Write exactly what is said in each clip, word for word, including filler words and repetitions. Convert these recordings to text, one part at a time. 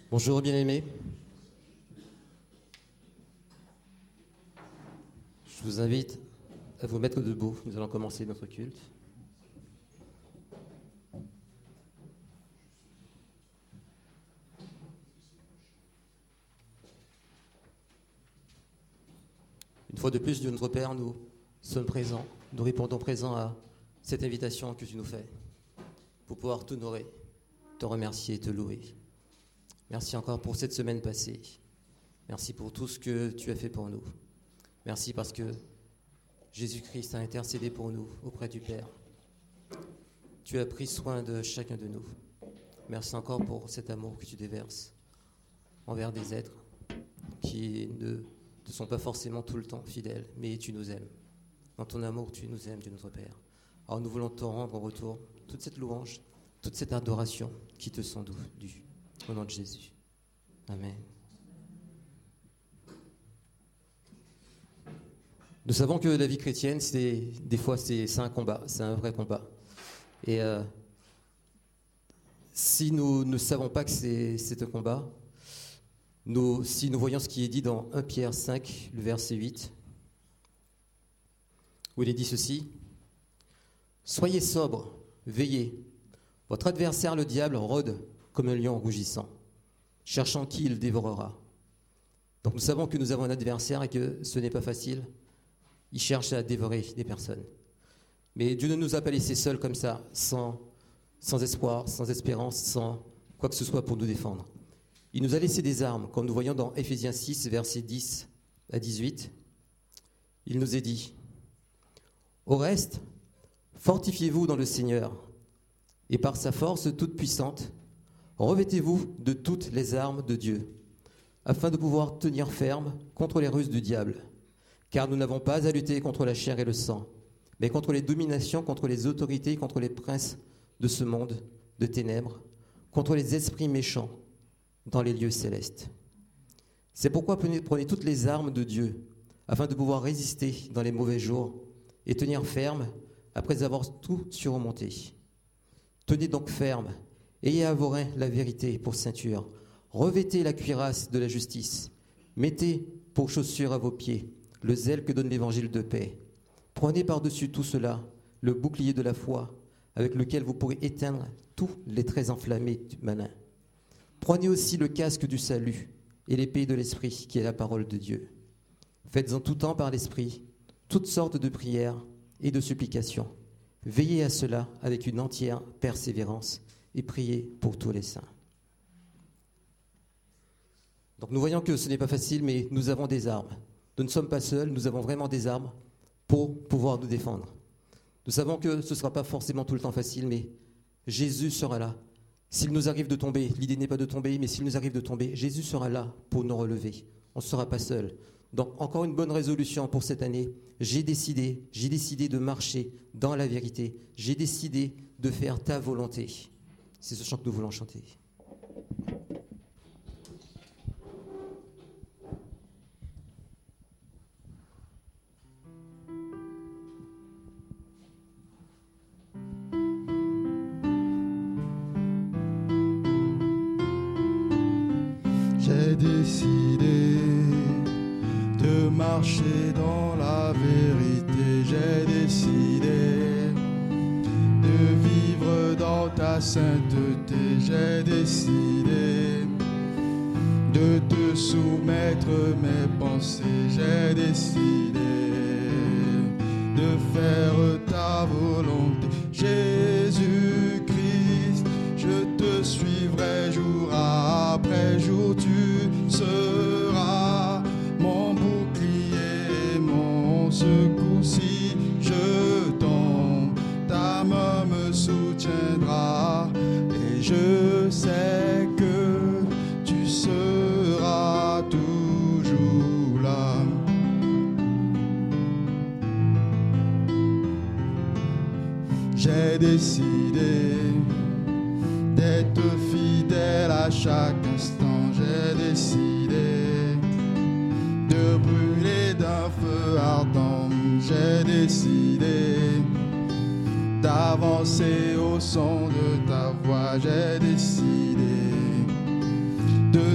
Bonjour bien-aimés. Je vous invite à vous mettre debout. Nous allons commencer notre culte. Une fois de plus, Dieu notre Père, nous sommes présents. Nous répondons présents à cette invitation que tu nous fais pour pouvoir t'honorer, te remercier et te louer. Merci encore pour cette semaine passée. Merci pour tout ce que tu as fait pour nous. Merci parce que Jésus-Christ a intercédé pour nous auprès du Père. Tu as pris soin de chacun de nous. Merci encore pour cet amour que tu déverses envers des êtres qui ne te sont pas forcément tout le temps fidèles, mais tu nous aimes. Dans ton amour, tu nous aimes, Dieu notre Père. Alors nous voulons te rendre en retour toute cette louange, toute cette adoration qui te sont dues. Au nom de Jésus. Amen. Nous savons que la vie chrétienne, c'est, des fois, c'est, c'est un combat, c'est un vrai combat. Et euh, si nous ne savons pas que c'est, c'est un combat, nous, si nous voyons ce qui est dit dans premier Pierre cinq, le verset huit, où il est dit ceci, « Soyez sobres, veillez. Votre adversaire, le diable, rôde comme un lion rougissant, cherchant qui il dévorera. » Donc nous savons que nous avons un adversaire et que ce n'est pas facile. Il cherche à dévorer des personnes. Mais Dieu ne nous a pas laissés seuls comme ça, sans, sans espoir, sans espérance, sans quoi que ce soit pour nous défendre. Il nous a laissé des armes, comme nous voyons dans Éphésiens six, versets dix à dix-huit. Il nous est dit, « Au reste, fortifiez-vous dans le Seigneur, et par sa force toute puissante, revêtez-vous de toutes les armes de Dieu, afin de pouvoir tenir ferme contre les ruses du diable. Car nous n'avons pas à lutter contre la chair et le sang, mais contre les dominations, contre les autorités, contre les princes de ce monde de ténèbres, contre les esprits méchants dans les lieux célestes. C'est pourquoi prenez, prenez toutes les armes de Dieu, afin de pouvoir résister dans les mauvais jours et tenir ferme après avoir tout surmonté. Tenez donc ferme. Ayez à vos reins la vérité pour ceinture. Revêtez la cuirasse de la justice. Mettez pour chaussure à vos pieds le zèle que donne l'évangile de paix. Prenez par-dessus tout cela le bouclier de la foi avec lequel vous pourrez éteindre tous les traits enflammés du malin. Prenez aussi le casque du salut et l'épée de l'esprit qui est la parole de Dieu. Faites en tout temps par l'esprit toutes sortes de prières et de supplications. Veillez à cela avec une entière persévérance et priez pour tous les saints. » Donc nous voyons que ce n'est pas facile, mais nous avons des armes. Nous ne sommes pas seuls, nous avons vraiment des armes pour pouvoir nous défendre. Nous savons que ce ne sera pas forcément tout le temps facile, mais Jésus sera là. S'il nous arrive de tomber, l'idée n'est pas de tomber, mais s'il nous arrive de tomber, Jésus sera là pour nous relever. On ne sera pas seul. Donc encore une bonne résolution pour cette année. J'ai décidé, j'ai décidé de marcher dans la vérité. J'ai décidé de faire ta volonté. C'est ce chant que nous voulons chanter. J'ai décidé de marcher dans la vérité. J'ai décidé de vivre dans ta sainteté. J'ai décidé de te soumettre mes pensées. J'ai décidé de faire ta volonté. Jésus-Christ, je te suivrai jour après jour. Tu seras mon bouclier, mon secours. Si je tombe, ta main me soutiendra. Et je sais que tu seras toujours là. J'ai décidé d'être fidèle à chaque instant. J'ai décidé de brûler d'un feu ardent. J'ai décidé d'avancer au son de ta voix. J'ai décidé de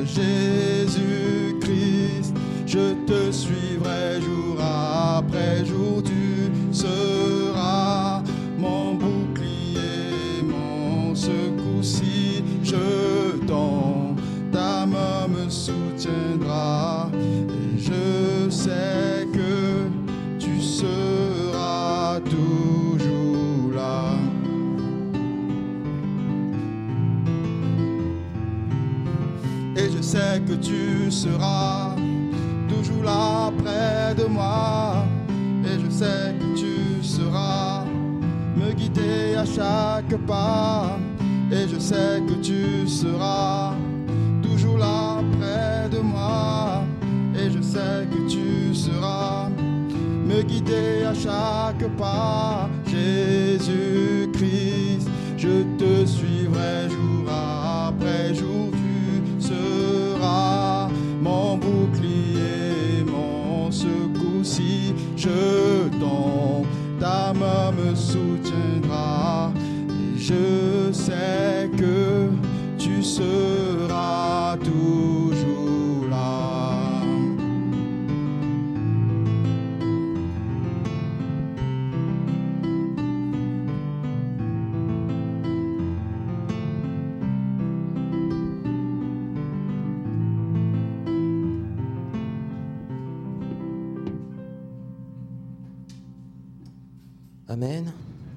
Jésus-Christ, je te suivrai jour après jour, tu seras mon bouclier, mon secours. Si je tombe, ta main me soutiendra, et je sais que tu seras toujours là. Et je sais que tu seras toujours là près de moi. Et je sais que tu seras me guider à chaque pas. Et je sais que tu seras toujours là près de moi. Et je sais que tu seras me guider à chaque pas. Jésus-Christ, je te suivrai jour après jour. Tu seras mon bouclier, mon secours. Si je tombe, ta main me soutiendra. Et je sais que tu seras toujours là. Amen.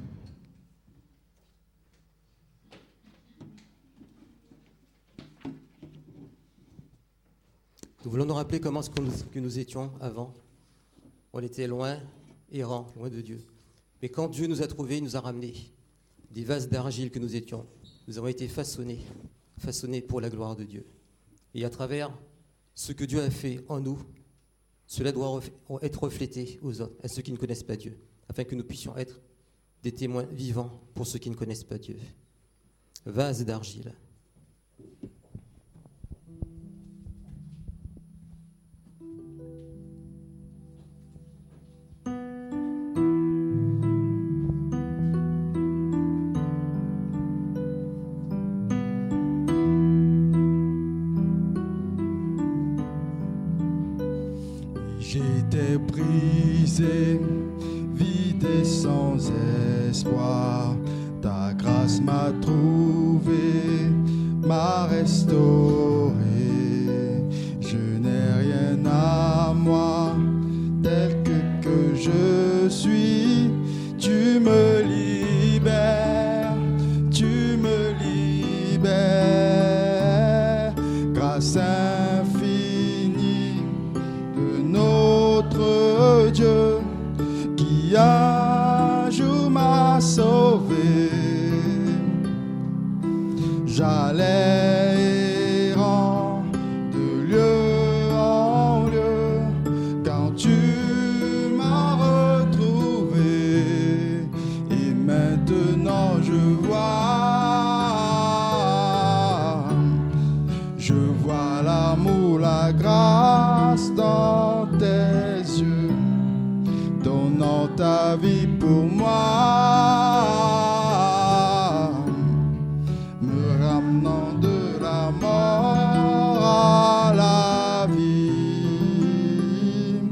Nous voulons nous rappeler comment est-ce que nous, que nous étions avant. On était loin, errants, loin de Dieu. Mais quand Dieu nous a trouvés, il nous a ramenés des vases d'argile que nous étions. Nous avons été façonnés, façonnés pour la gloire de Dieu. Et à travers ce que Dieu a fait en nous, cela doit être reflété aux autres, à ceux qui ne connaissent pas Dieu, afin que nous puissions être des témoins vivants pour ceux qui ne connaissent pas Dieu. Vase d'argile. J'étais brisé, vide et sans espoir. Ta grâce m'a trouvé, m'a restauré. Je n'ai rien à moi, tel que, que je suis. Tu me libères, tu me libères. Grâce infinie de notre Dieu qui un jour m'a sauvé. J'allais errant de lieu en lieu quand tu m'as retrouvé. Et maintenant je vois, je vois l'amour, la grâce dans tes yeux, donnant ta vie pour moi, me ramenant de la mort à la vie.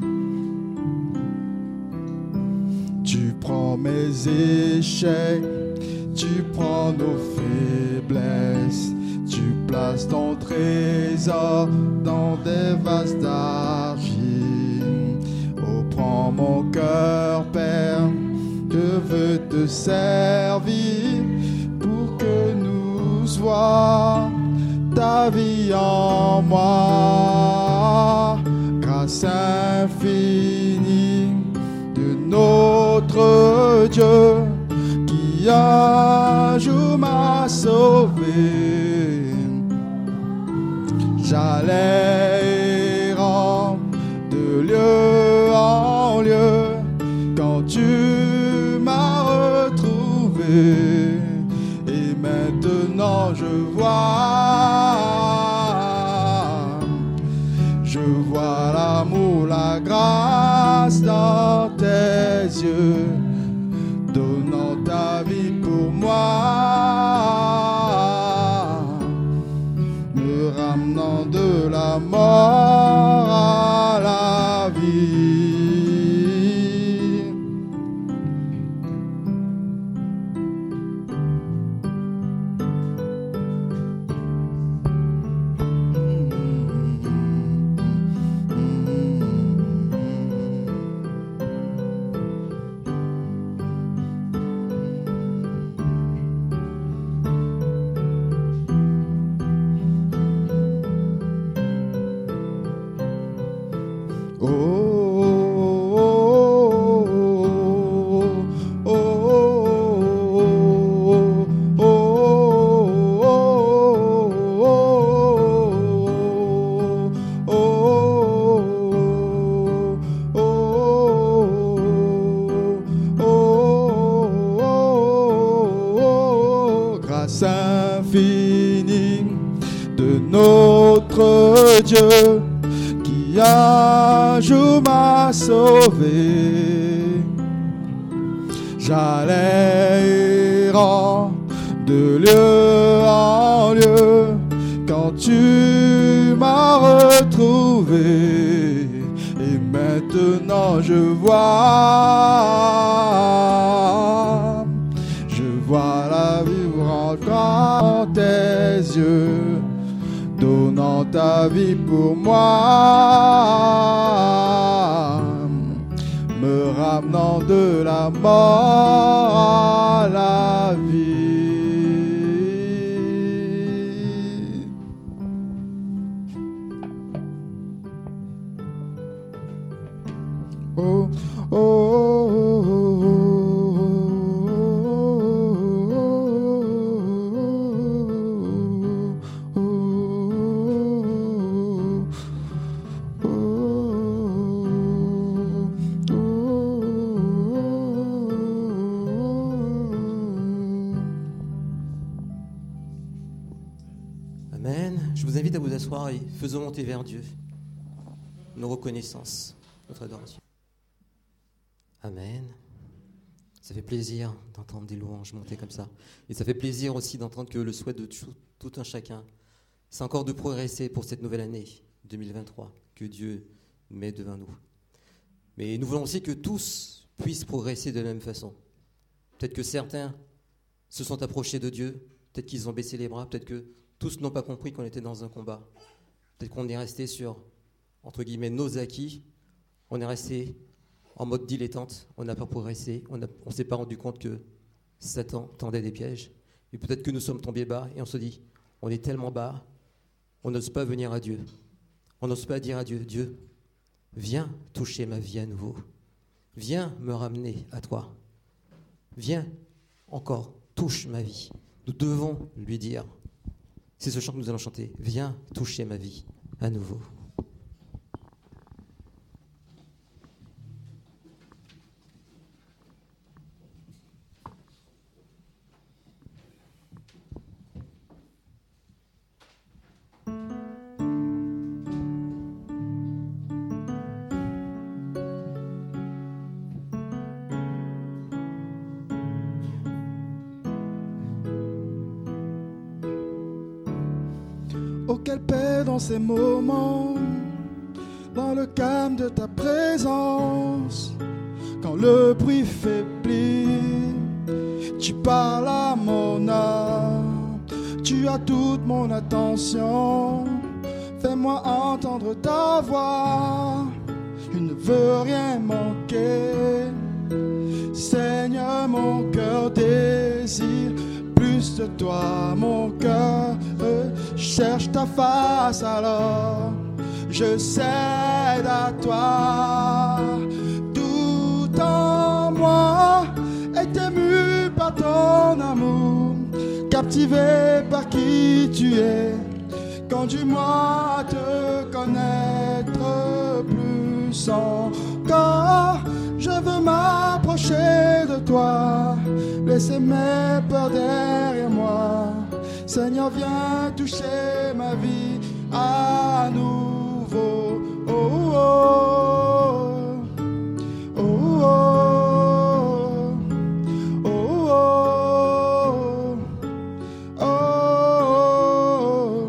Tu prends mes échecs, tu prends nos faiblesses, tu places ton trésor dans des vases d'argile. Oh, prends mon cœur, Père, je veux te servir pour que nous soyons ta vie en moi. Grâce infinie de notre Dieu qui un jour m'a sauvé. J'allais errant de lieu en lieu quand tu m'as retrouvé. Et maintenant je vois, je vois l'amour, la grâce dans tes yeux, donnant ta vie pour moi, me ramenant de grâce infinie de notre Dieu qui un jour m'a sauvé. J'allais errant de lieu en lieu quand tu m'as retrouvé. Et maintenant je vois, je vois la vie rentrant dans tes yeux, donnant ta vie pour moi, me ramenant de la mort à la vie. Oh, oh, oh, oh, Amen. Je vous invite à vous asseoir et faisons monter vers Dieu nos reconnaissances, notre adoration. Amen. Ça fait plaisir d'entendre des louanges monter comme ça. Et ça fait plaisir aussi d'entendre que le souhait de tout, tout un chacun, c'est encore de progresser pour cette nouvelle année deux mille vingt-trois que Dieu met devant nous. Mais nous voulons aussi que tous puissent progresser de la même façon. Peut-être que certains se sont approchés de Dieu, peut-être qu'ils ont baissé les bras, peut-être que tous n'ont pas compris qu'on était dans un combat. Peut-être qu'on est resté sur, entre guillemets, nos acquis. On est resté en mode dilettante, on n'a pas progressé, on ne s'est pas rendu compte que Satan tendait des pièges. Et peut-être que nous sommes tombés bas et on se dit, on est tellement bas, on n'ose pas venir à Dieu. On n'ose pas dire à Dieu, Dieu, viens toucher ma vie à nouveau. Viens me ramener à toi. Viens encore, touche ma vie. Nous devons lui dire, c'est ce chant que nous allons chanter, viens toucher ma vie à nouveau. Oh, quelle paix dans ces moments, dans le calme de ta présence. Quand le bruit faiblit, tu parles à mon âme. Tu as toute mon attention. Fais-moi entendre ta voix. Je ne veux rien manquer. Seigneur, mon cœur désire plus de toi, mon cœur cherche ta face, alors je cède à toi. Tout en moi est ému par ton amour, captivé par qui tu es. Conduis-moi à te connaître plus encore. Je veux m'approcher de toi, laisser mes peurs derrière moi. Seigneur, viens toucher ma vie à nouveau. Oh, oh, oh, oh, oh, oh, oh, oh.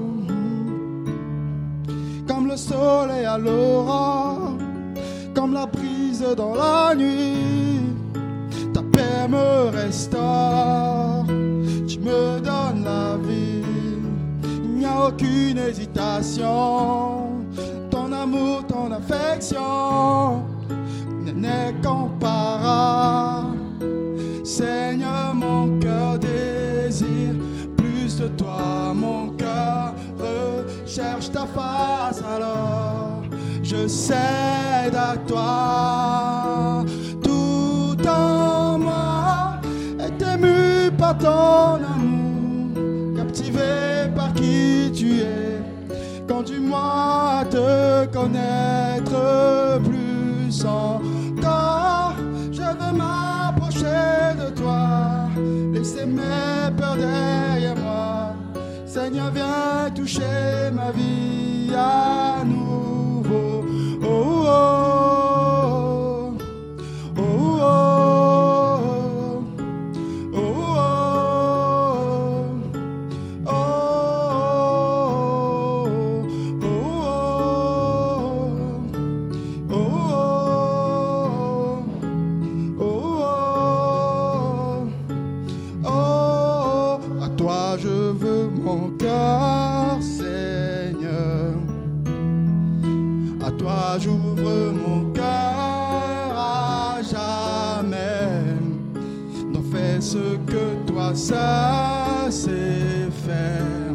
Comme le soleil à l'aurore, comme la brise dans la nuit, ta paix me restaure. Tu me donnes la vie, il n'y a aucune hésitation. Ton amour, ton affection n'est comparable. Seigneur, mon cœur désire plus de toi. Mon cœur recherche ta face, alors je cède à toi. Tout en moi est ému par ton amour, captivé par qui tu es. Conduis-moi à te connaître plus encore. Je veux m'approcher de toi, laisser mes peurs derrière Seigneur, viens toucher ma vie à nouveau. Oh, oh, oh, oh, oh, oh, oh, oh, oh, oh, à toi je veux mon cœur, Seigneur. À toi j'ouvre mon cœur à jamais. N'en fais ce que toi seul sais faire.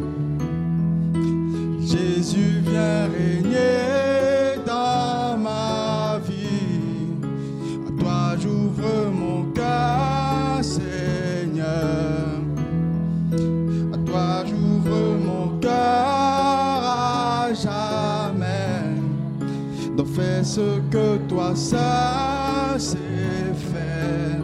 Jésus, viens régner dans ma vie. À toi j'ouvre mon cœur, Seigneur. À toi j'ouvre mon cœur à jamais. Donc fais ce que toi seul sais faire.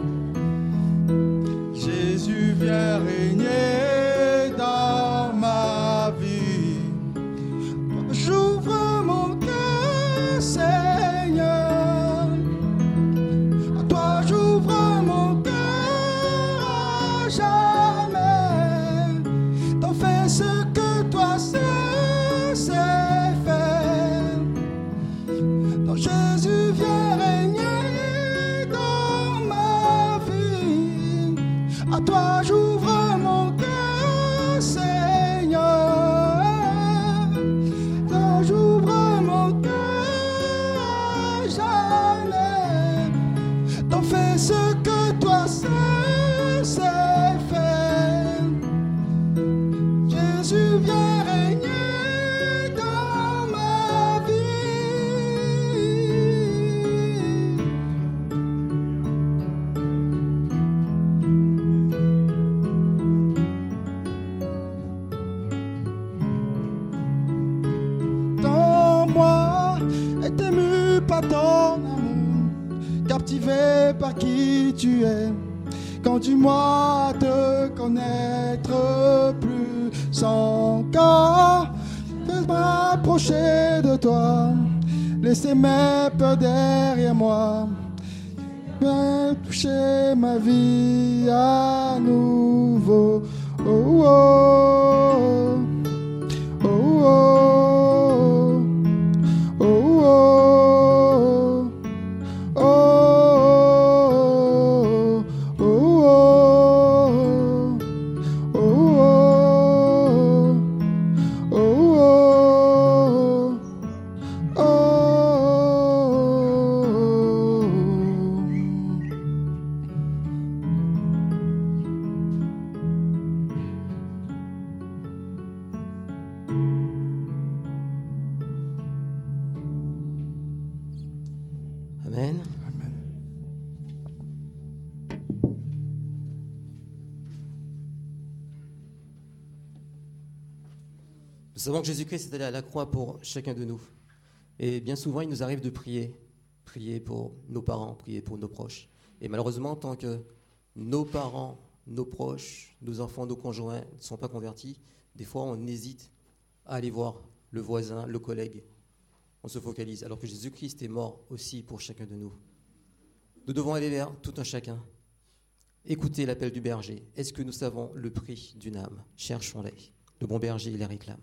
Jésus, viens régner dans ma vie. J'ouvre mon cœur, Seigneur. À toi j'ouvre mon cœur à jamais. T'en fais ce que toi seul sais faire. Donc Jésus, viens régner dans ma vie. À toi j'ouvre mon cœur, Seigneur. Toi j'ouvre mon cœur à jamais. T'en fais ce que toi seul sais faire. Jésus, viens régner dans ma vie. Dans moi est ému par ton amour, captivé par qui tu es. Conduis-moi à te connaître plus encore, de m'approcher de toi, laisser mes peurs derrière moi, viens toucher ma vie à nouveau. Oh, oh, oh, oh, oh, oh, oh, oh. Amen. Nous savons que Jésus-Christ est allé à la croix pour chacun de nous. Et bien souvent, il nous arrive de prier. Prier pour nos parents, prier pour nos proches. Et malheureusement, tant que nos parents, nos proches, nos enfants, nos conjoints ne sont pas convertis, des fois on hésite à aller voir le voisin, le collègue. On se focalise, alors que Jésus-Christ est mort aussi pour chacun de nous. Nous devons aller vers tout un chacun. Écoutez l'appel du berger. Est-ce que nous savons le prix d'une âme? Cherchons-les. Le bon berger, il les réclame.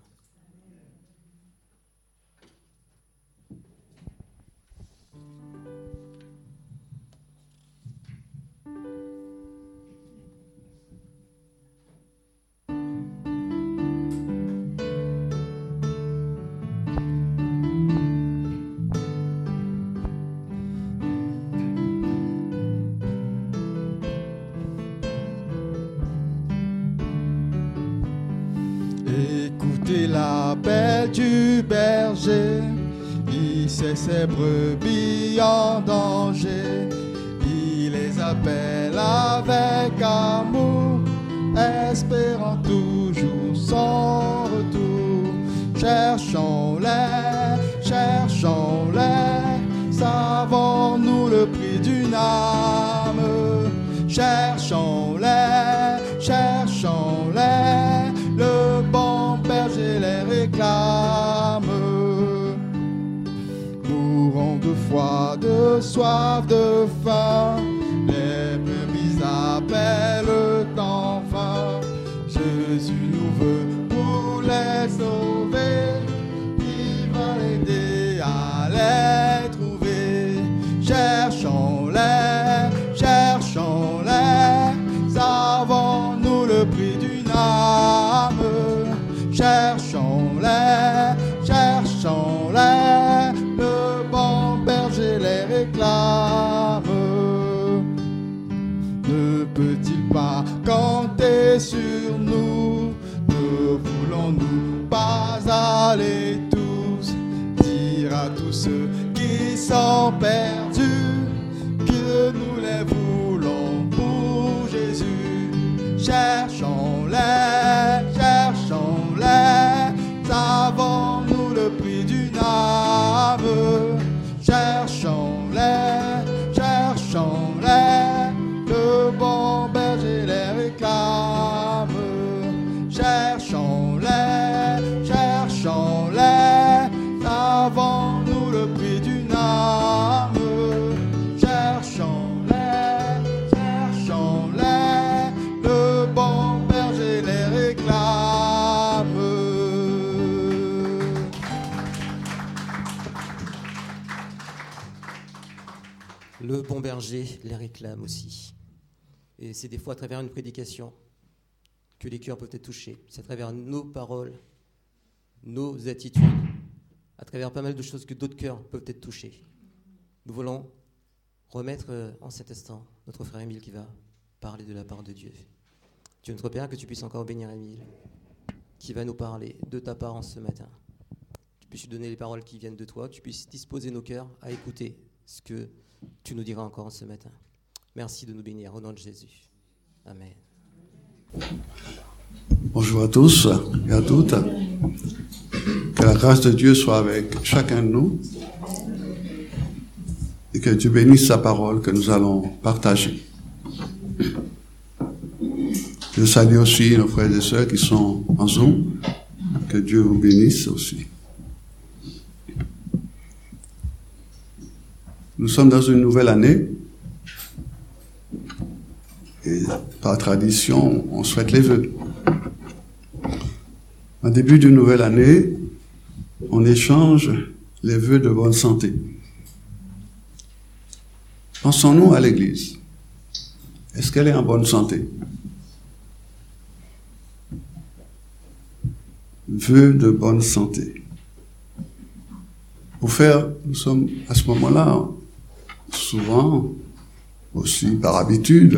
Écoutez l'appel du berger, il sait ses brebis en danger, il les appelle avec amour, espérant toujours son retour. Cherchons-les, cherchons-les, savons-nous le prix d'une âme? Cherchons-les, cherchons-les, le bon soif de faim. Les brebis appellent enfin. Jésus nous veut pour les sauver. Il va l'aider à les trouver. Cherchons-les, cherchons-les. Savons-nous le prix d'une âme? Cherchons-les, cherchons-les. Le bon berger les réclame. Ne peut-il pas compter sur nous? Ne voulons-nous pas aller tous dire à tous ceux qui sont perdus que nous les voulons pour Jésus? Cherchons-les, cherchons-les. Savons-nous le prix d'une âme? Cherchons-les, cherchons-les. Le bon berger les réclame. Cherchons-les, cherchons-les. Savons-nous le prix d'une âme? Cherchons-les, cherchons-les. Le bon berger les réclame. Le bon berger les réclame aussi. Et c'est des fois à travers une prédication que les cœurs peuvent être touchés. C'est à travers nos paroles, nos attitudes, à travers pas mal de choses que d'autres cœurs peuvent être touchés. Nous voulons remettre en cet instant notre frère Émile qui va parler de la part de Dieu. Dieu notre Père, que tu puisses encore bénir Émile, qui va nous parler de ta part en ce matin. Tu puisses lui donner les paroles qui viennent de toi, que tu puisses disposer nos cœurs à écouter ce que tu nous diras encore en ce matin. Merci de nous bénir au nom de Jésus. Amen. Bonjour à tous et à toutes. Que la grâce de Dieu soit avec chacun de nous et que Dieu bénisse sa parole que nous allons partager. Je salue aussi nos frères et sœurs qui sont en Zoom. Que Dieu vous bénisse aussi. Nous sommes dans une nouvelle année. Et par tradition, on souhaite les vœux. En début d'une nouvelle année, on échange les vœux de bonne santé. Pensons-nous à l'Église. Est-ce qu'elle est en bonne santé? Vœux de bonne santé. Pour faire, nous sommes à ce moment-là, souvent, aussi par habitude,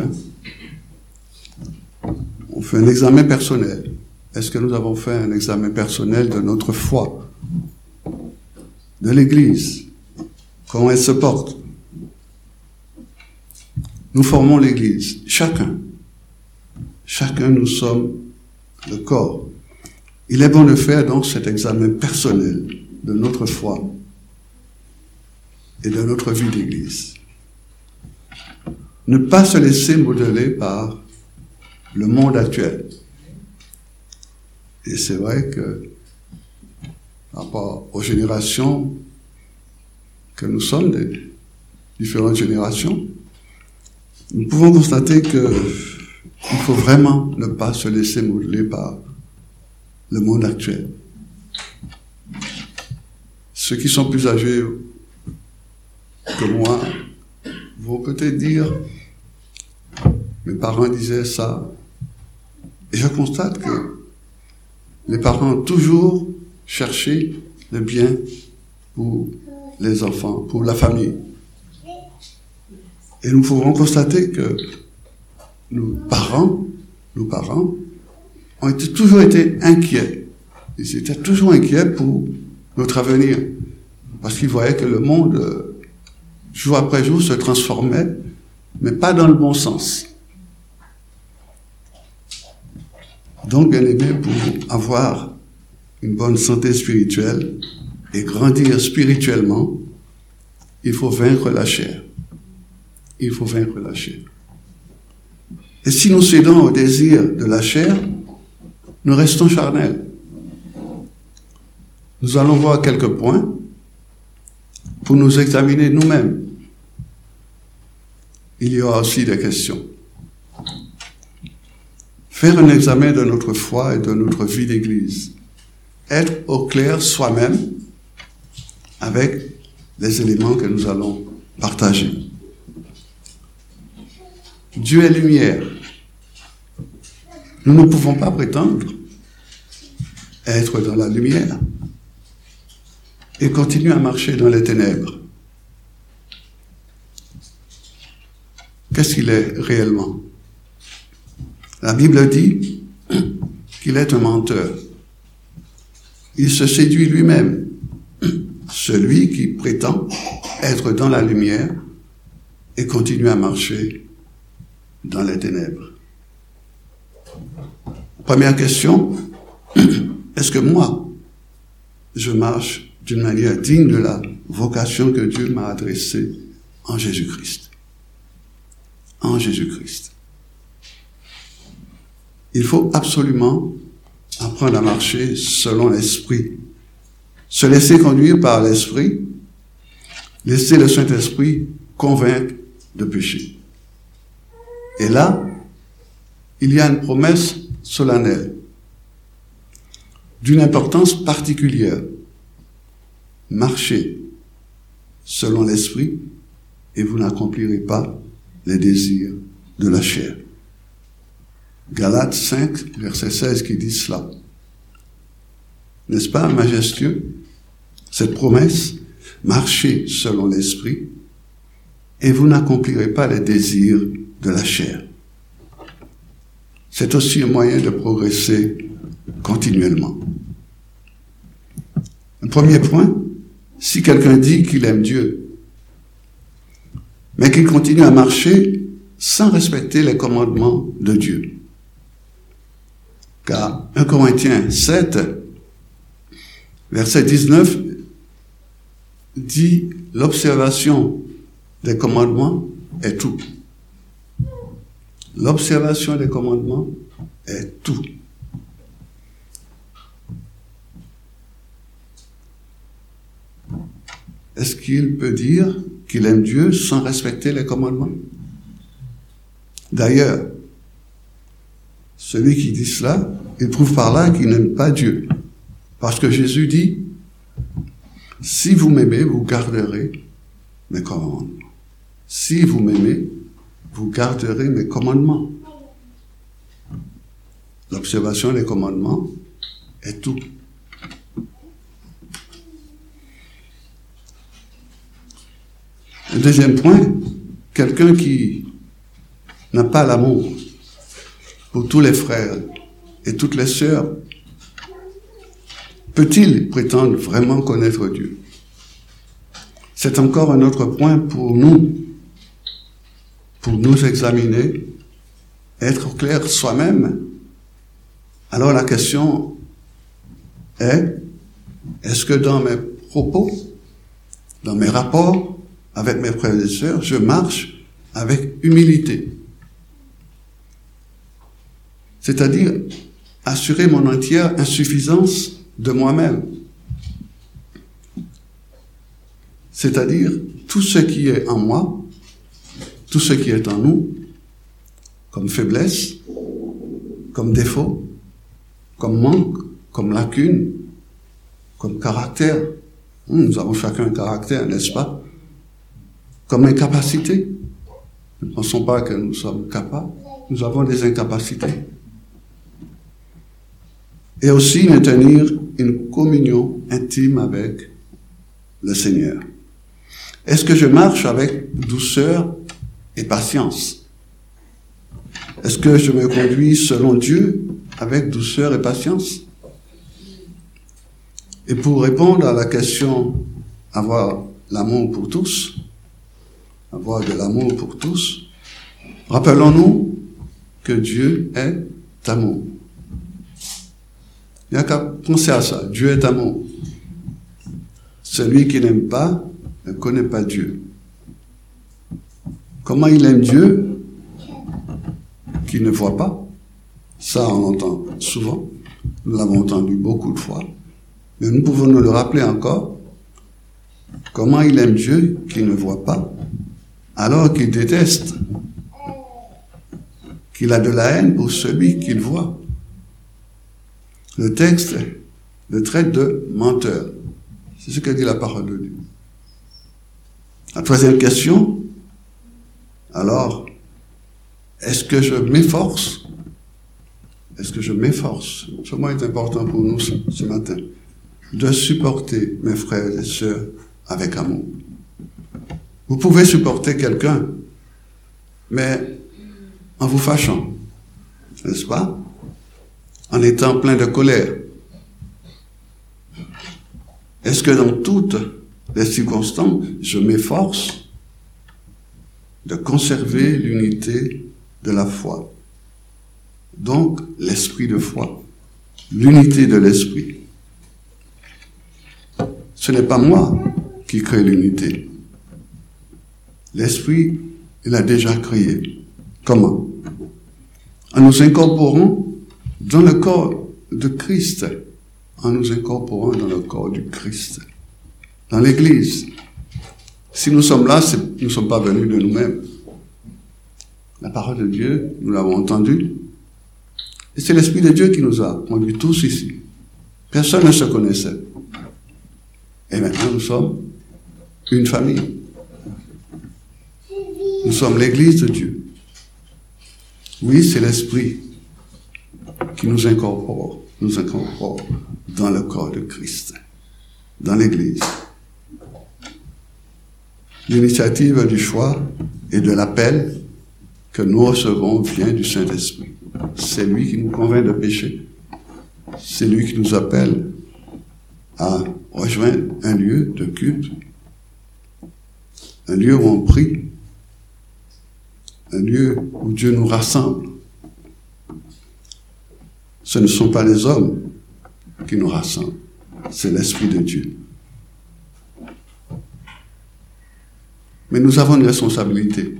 on fait un examen personnel. Est-ce que nous avons fait un examen personnel de notre foi, de l'Église? Comment elle se porte? Nous formons l'Église, chacun. Chacun, nous sommes le corps. Il est bon de faire donc cet examen personnel de notre foi et de notre vie d'Église. Ne pas se laisser modeler par le monde actuel. Et c'est vrai que, par rapport aux générations que nous sommes, des différentes générations, nous pouvons constater que il faut vraiment ne pas se laisser modeler par le monde actuel. Ceux qui sont plus âgés que moi vont peut-être dire, mes parents disaient ça, et je constate que les parents ont toujours cherché le bien pour les enfants, pour la famille. Et nous pouvons constater que nos parents, nos parents, ont été, toujours été inquiets. Ils étaient toujours inquiets pour notre avenir. Parce qu'ils voyaient que le monde, jour après jour, se transformait, mais pas dans le bon sens. Donc, bien aimé, pour avoir une bonne santé spirituelle et grandir spirituellement, il faut vaincre la chair. Il faut vaincre la chair. Et si nous cédons au désir de la chair, nous restons charnels. Nous allons voir quelques points pour nous examiner nous-mêmes. il y aura aussi des questions. Faire un examen de notre foi et de notre vie d'Église. Être au clair soi-même avec les éléments que nous allons partager. Dieu est lumière. Nous ne pouvons pas prétendre être dans la lumière et continuer à marcher dans les ténèbres. Qu'est-ce qu'il est réellement? La Bible dit qu'il est un menteur. Il se séduit lui-même. Celui qui prétend être dans la lumière et continue à marcher dans les ténèbres. Première question, est-ce que moi, je marche d'une manière digne de la vocation que Dieu m'a adressée en Jésus-Christ? En Jésus-Christ. Il faut absolument apprendre à marcher selon l'Esprit. Se laisser conduire par l'Esprit, laisser le Saint-Esprit convaincre de péché. Et là, il y a une promesse solennelle, d'une importance particulière. Marchez selon l'Esprit et vous n'accomplirez pas les désirs de la chair. Galates cinq, verset seize qui dit cela. N'est-ce pas majestueux, cette promesse? Marchez selon l'Esprit et vous n'accomplirez pas les désirs de la chair. C'est aussi un moyen de progresser continuellement. Un premier point, si quelqu'un dit qu'il aime Dieu, mais qu'il continue à marcher sans respecter les commandements de Dieu. Car un Corinthiens sept, verset dix-neuf, dit l'observation des commandements est tout. L'observation des commandements est tout. Est-ce qu'il peut dire qu'il aime Dieu sans respecter les commandements? D'ailleurs, celui qui dit cela, il prouve par là qu'il n'aime pas Dieu. Parce que Jésus dit, si vous m'aimez, vous garderez mes commandements. Si vous m'aimez, vous garderez mes commandements. L'observation des commandements est tout. Un deuxième point, quelqu'un qui n'a pas l'amour pour tous les frères et toutes les sœurs, peut-il prétendre vraiment connaître Dieu? C'est encore un autre point pour nous, pour nous examiner, être au clair soi-même. Alors la question est, est-ce que dans mes propos, dans mes rapports avec mes frères et sœurs, je marche avec humilité? C'est-à-dire assurer mon entière insuffisance de moi-même. C'est-à-dire tout ce qui est en moi, tout ce qui est en nous, comme faiblesse, comme défaut, comme manque, comme lacune, comme caractère. Nous avons chacun un caractère, n'est-ce pas? Comme incapacité. Ne pensons pas que nous sommes capables. Nous avons des incapacités. Et aussi maintenir une communion intime avec le Seigneur. Est-ce que je marche avec douceur et patience? Est-ce que je me conduis selon Dieu avec douceur et patience? Et pour répondre à la question, avoir l'amour pour tous, avoir de l'amour pour tous, rappelons-nous que Dieu est amour. Il n'y a qu'à penser à ça. Dieu est amour. Celui qui n'aime pas ne connaît pas Dieu. Comment il aime Dieu qu'il ne voit pas? Ça, on l'entend souvent. Nous l'avons entendu beaucoup de fois. Mais nous pouvons nous le rappeler encore. Comment il aime Dieu qu'il ne voit pas? alors qu'il déteste, qu'il a de la haine pour celui qu'il voit. Le texte le traite de menteur. C'est ce que dit la parole de Dieu. La troisième question, alors, est-ce que je m'efforce? Est-ce que je m'efforce? Ce mot est important pour nous ce, ce matin. De supporter mes frères et sœurs avec amour. Vous pouvez supporter quelqu'un, mais en vous fâchant, n'est-ce pas? En étant plein de colère. Est-ce que dans toutes les circonstances, je m'efforce de conserver l'unité de la foi? Donc, l'esprit de foi, l'unité de l'esprit. Ce n'est pas moi qui crée l'unité. L'esprit, il a déjà créé. Comment? En nous incorporant dans le corps de Christ, en nous incorporant dans le corps du Christ, dans l'Église. Si nous sommes là, nous ne sommes pas venus de nous-mêmes. La parole de Dieu, nous l'avons entendue, et c'est l'Esprit de Dieu qui nous a conduits tous ici. Personne ne se connaissait. Et maintenant, nous sommes une famille. Nous sommes l'Église de Dieu. Oui, c'est l'Esprit qui nous incorpore, nous incorpore dans le corps de Christ, dans l'Église. L'initiative du choix et de l'appel que nous recevons vient du Saint-Esprit. C'est lui qui nous convainc de pécher. C'est lui qui nous appelle à rejoindre un lieu de culte, un lieu où on prie, un lieu où Dieu nous rassemble. Ce ne sont pas les hommes qui nous rassemblent, c'est l'Esprit de Dieu. Mais nous avons une responsabilité.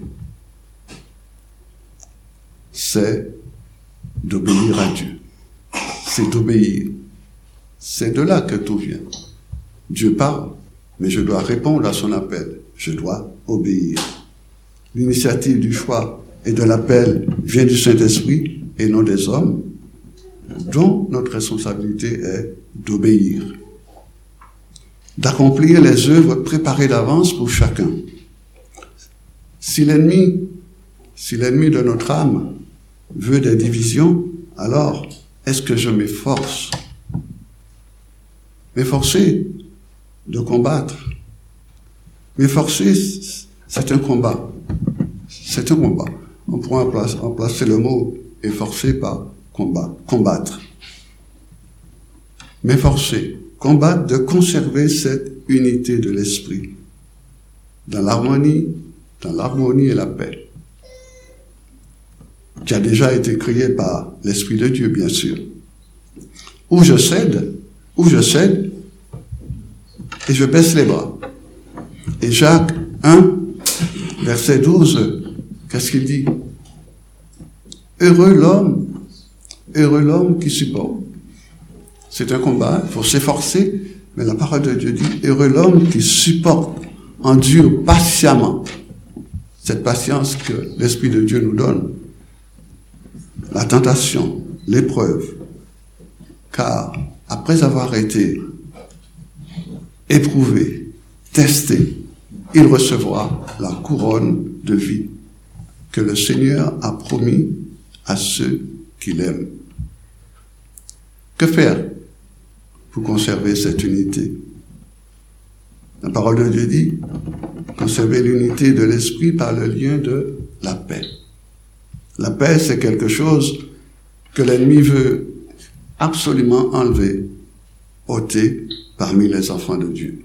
C'est d'obéir à Dieu. C'est d'obéir. C'est de là que tout vient. Dieu parle, mais je dois répondre à son appel. Je dois obéir. L'initiative du choix et de l'appel vient du Saint-Esprit et non des hommes, dont notre responsabilité est d'obéir, d'accomplir les œuvres préparées d'avance pour chacun. Si l'ennemi, si l'ennemi de notre âme veut des divisions, alors est-ce que je m'efforce? M'efforcer de combattre. M'efforcer, c'est un combat. C'est un combat. On pourrait remplacer le mot efforcer par combat, combattre. M'efforcer, combattre de conserver cette unité de l'esprit dans l'harmonie, dans l'harmonie et la paix, qui a déjà été créée par l'Esprit de Dieu, bien sûr. Où je cède, où je cède, et je baisse les bras. Et Jacques un, verset douze, qu'est-ce qu'il dit? Heureux l'homme, heureux l'homme qui supporte. C'est un combat, il faut s'efforcer, mais la parole de Dieu dit, heureux l'homme qui supporte, endure patiemment cette patience que l'Esprit de Dieu nous donne. La tentation, l'épreuve, car après avoir été éprouvé, testé, il recevra la couronne de vie que le Seigneur a promis à ceux qui l'aiment. Que faire pour conserver cette unité? La parole de Dieu dit, conserver l'unité de l'esprit par le lien de la paix. La paix, c'est quelque chose que l'ennemi veut absolument enlever, ôter parmi les enfants de Dieu.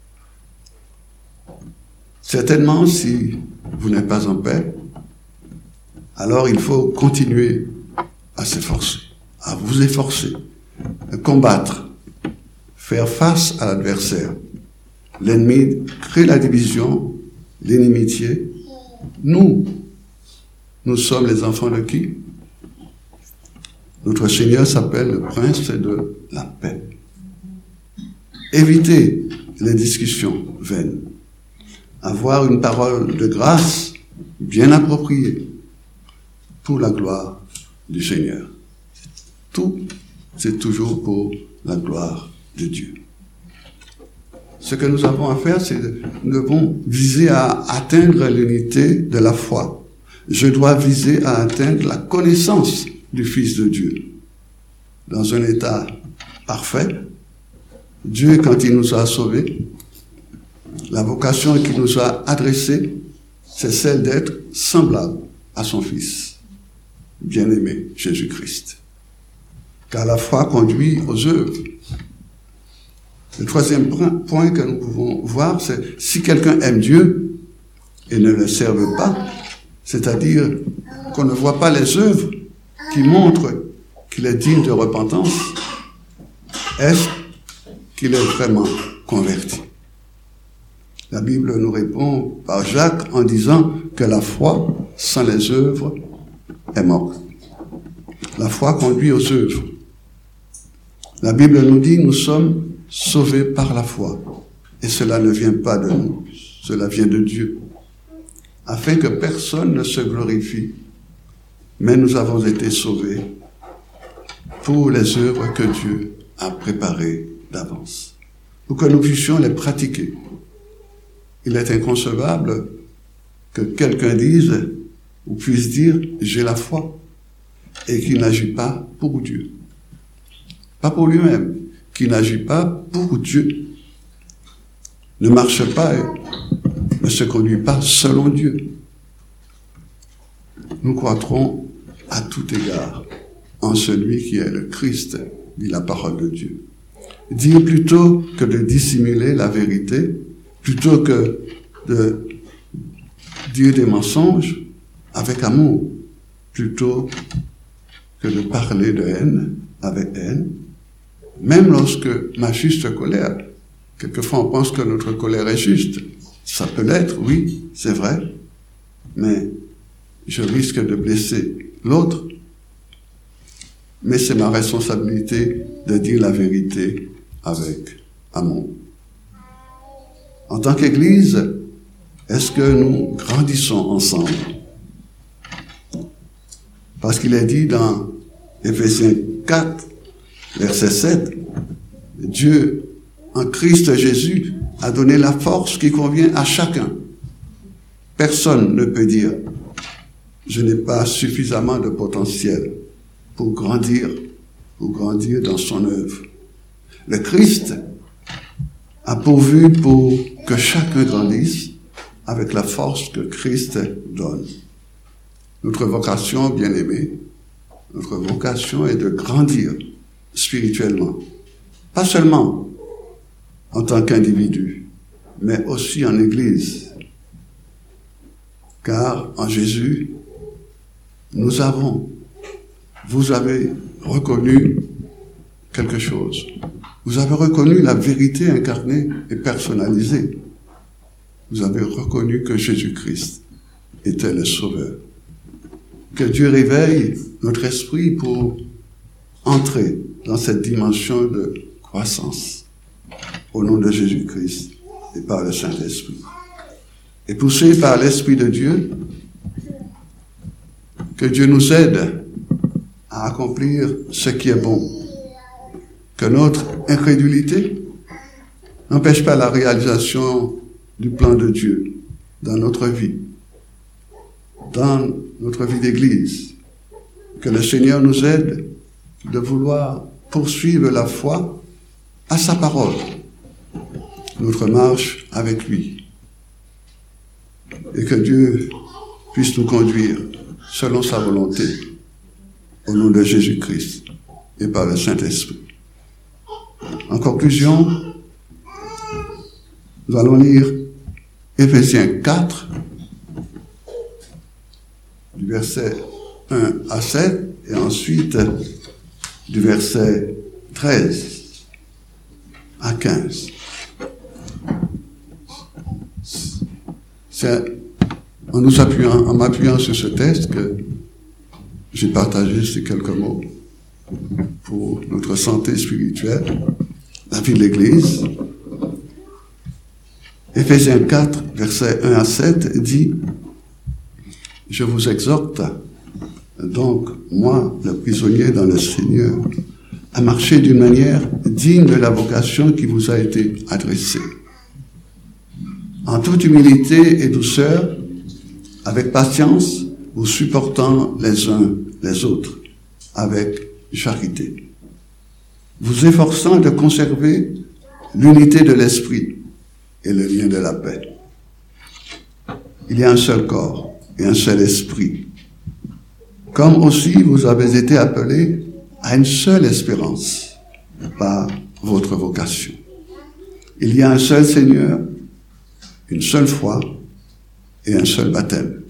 Certainement, si vous n'êtes pas en paix, alors il faut continuer à s'efforcer, à vous efforcer, à combattre, faire face à l'adversaire. L'ennemi crée la division, l'inimitié. Nous, nous sommes les enfants de qui? Notre Seigneur s'appelle le Prince de la paix. Évitez les discussions vaines. avoir une parole de grâce bien appropriée pour la gloire du Seigneur. Tout, c'est toujours pour la gloire de Dieu. Ce que nous avons à faire, c'est que nous devons viser à atteindre l'unité de la foi. Je dois viser à atteindre la connaissance du Fils de Dieu. Dans un état parfait, Dieu, quand il nous a sauvés, la vocation qu'il nous a adressée, c'est celle d'être semblable à son Fils, bien-aimé Jésus-Christ. Car la foi conduit aux œuvres. Le troisième point que nous pouvons voir, c'est si quelqu'un aime Dieu et ne le serve pas, c'est-à-dire qu'on ne voit pas les œuvres qui montrent qu'il est digne de repentance, est-ce qu'il est vraiment converti? La Bible nous répond par Jacques en disant que la foi sans les œuvres est morte. La foi conduit aux œuvres. La Bible nous dit nous sommes sauvés par la foi. Et cela ne vient pas de nous, cela vient de Dieu. Afin que personne ne se glorifie, mais nous avons été sauvés pour les œuvres que Dieu a préparées d'avance, pour que nous puissions les pratiquer. Il est inconcevable que quelqu'un dise ou puisse dire « j'ai la foi » et qu'il n'agit pas pour Dieu. Pas pour lui-même, qui n'agit pas pour Dieu, ne marche pas et ne se conduit pas selon Dieu. Nous croîtrons à tout égard en celui qui est le Christ, dit la parole de Dieu. Dire plutôt que de dissimuler la vérité, plutôt que de dire des mensonges avec amour, plutôt que de parler de haine avec haine, même lorsque ma juste colère, quelquefois on pense que notre colère est juste, ça peut l'être, oui, c'est vrai, mais je risque de blesser l'autre, mais c'est ma responsabilité de dire la vérité avec amour. En tant qu'Église, est-ce que nous grandissons ensemble? Parce qu'il est dit dans Éphésiens quatre, verset sept, Dieu, en Christ Jésus, a donné la force qui convient à chacun. Personne ne peut dire « je n'ai pas suffisamment de potentiel pour grandir, pour grandir dans son œuvre ». Le Christ a pourvu pour que chacun grandisse avec la force que Christ donne. Notre vocation, bien-aimés, notre vocation est de grandir spirituellement. Pas seulement en tant qu'individu, mais aussi en Église. Car en Jésus, nous avons, vous avez reconnu quelque chose. Vous avez reconnu la vérité incarnée et personnalisée. Vous avez reconnu que Jésus-Christ était le Sauveur. Que Dieu réveille notre esprit pour entrer dans cette dimension de croissance au nom de Jésus-Christ et par le Saint-Esprit. Et poussé par l'Esprit de Dieu, que Dieu nous aide à accomplir ce qui est bon. Que notre incrédulité n'empêche pas la réalisation du plan de Dieu dans notre vie, dans notre vie d'Église. Que le Seigneur nous aide de vouloir poursuivre la foi à sa parole, notre marche avec lui. Et que Dieu puisse nous conduire selon sa volonté, au nom de Jésus-Christ et par le Saint-Esprit. En conclusion, nous allons lire Éphésiens quatre, du verset un à sept, et ensuite du verset treize à quinze. C'est en nous appuyant, en m'appuyant sur ce texte que j'ai partagé ces quelques mots pour notre santé spirituelle, la vie de l'Église, Éphésiens quatre, versets un à sept dit « Je vous exhorte, donc, moi, le prisonnier dans le Seigneur, à marcher d'une manière digne de la vocation qui vous a été adressée, en toute humilité et douceur, avec patience, vous supportant les uns les autres, avec charité, vous efforçant de conserver l'unité de l'esprit et le lien de la paix. Il y a un seul corps et un seul esprit, comme aussi vous avez été appelés à une seule espérance par votre vocation. Il y a un seul Seigneur, une seule foi et un seul baptême.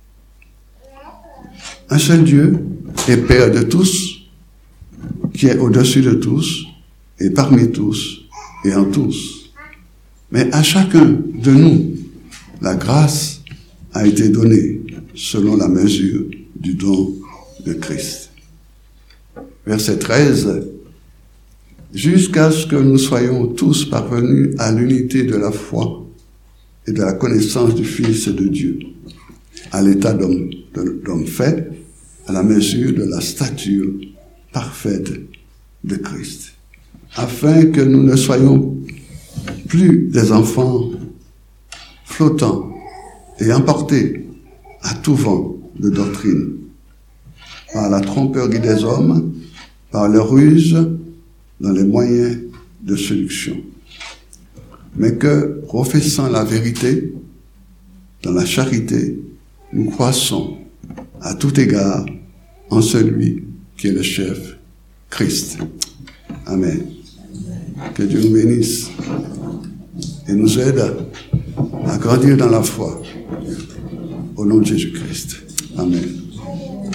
Un seul Dieu et Père de tous, qui est au-dessus de tous et parmi tous et en tous. Mais à chacun de nous, la grâce a été donnée selon la mesure du don de Christ. Verset treize. Jusqu'à ce que nous soyons tous parvenus à l'unité de la foi et de la connaissance du Fils de Dieu, à l'état d'homme, d'homme fait, à la mesure de la stature parfaite de Christ, afin que nous ne soyons plus des enfants flottants et emportés à tout vent de doctrine, par la tromperie des hommes, par leur ruse dans les moyens de séduction, mais que, professant la vérité, dans la charité, nous croissons à tout égard en celui qui est le chef, Christ. Amen. Que Dieu nous bénisse et nous aide à grandir dans la foi. Au nom de Jésus-Christ. Amen.